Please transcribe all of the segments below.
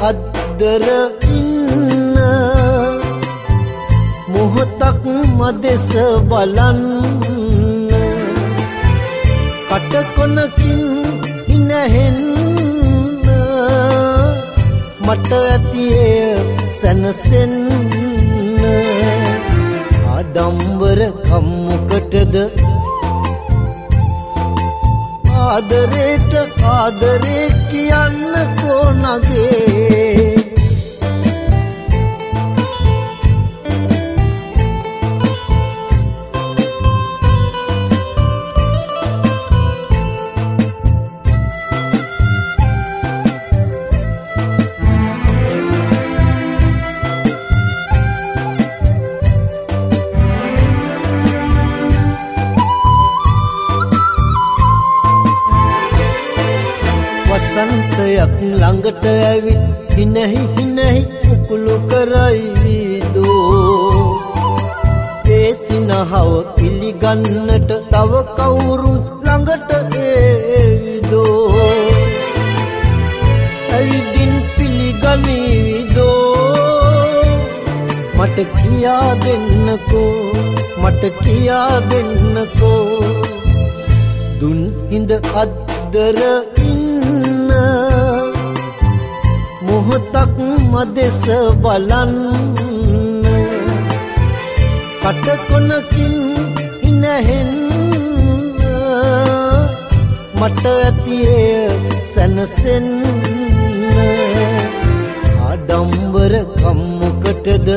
අද්දර ඉන්න මොහොතක් මදෙස බලන්න කටකොනකින් හිනහෙන්න මට ඇතියේ සැනසෙන්න ආඩම්බර කම්මකටද ආදරේට ආදරේ කියන්නකෝ නගේ වසන්තයක් ළඟට ඇවිත් හිනහි හිනහි කුකුළු කරයිවිදෝ ඒ සිනහව පිළිගන්නට තව කවුරුන් ළඟට ඒවිදෝ ඇවිදින් පිළිගනිවිදෝ මට කියා දෙන්නකෝ දුන් හිඳ අද්දර මොහොතක් මදෙස බලන්න කටකොනකින් හිනහෙන්න මට ඇතියේ සැනසෙන්න ආඩම්බර කම්මකටද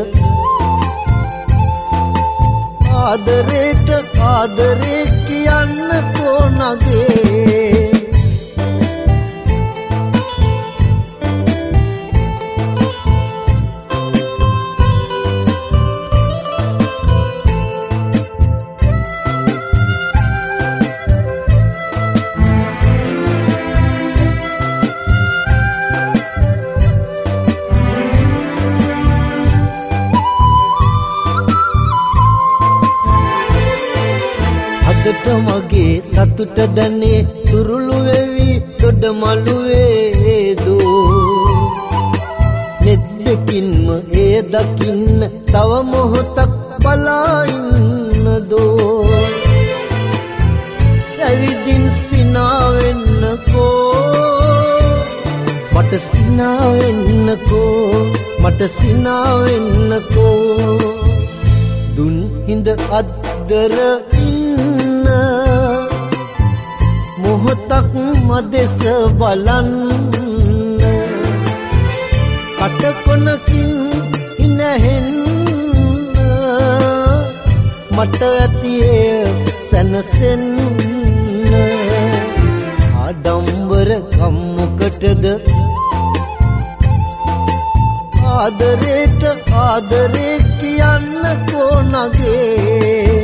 ආදරේට ආදරේ කියන්නකෝ නගේ මගේ සතුට දැනේ තුරුළු වෙවි දොඩමළු වේදෝ නෙද්දකින්ම ඒ දකින්න තව මොහොතක් බලා ඉන්නදෝ ඇවිදින් සිනාවෙන්නකෝ මට සිනාවෙන්නකෝ දුන් හිඳ අද්දර මොහොතක් මදෙස බලන්න කටකොනකින් හිනහෙන්න මට ඇතියේ සැනසෙන්න ආඩම්බර කම්මකටද ආදරේට ආදරේ කියන්නකෝ නගේ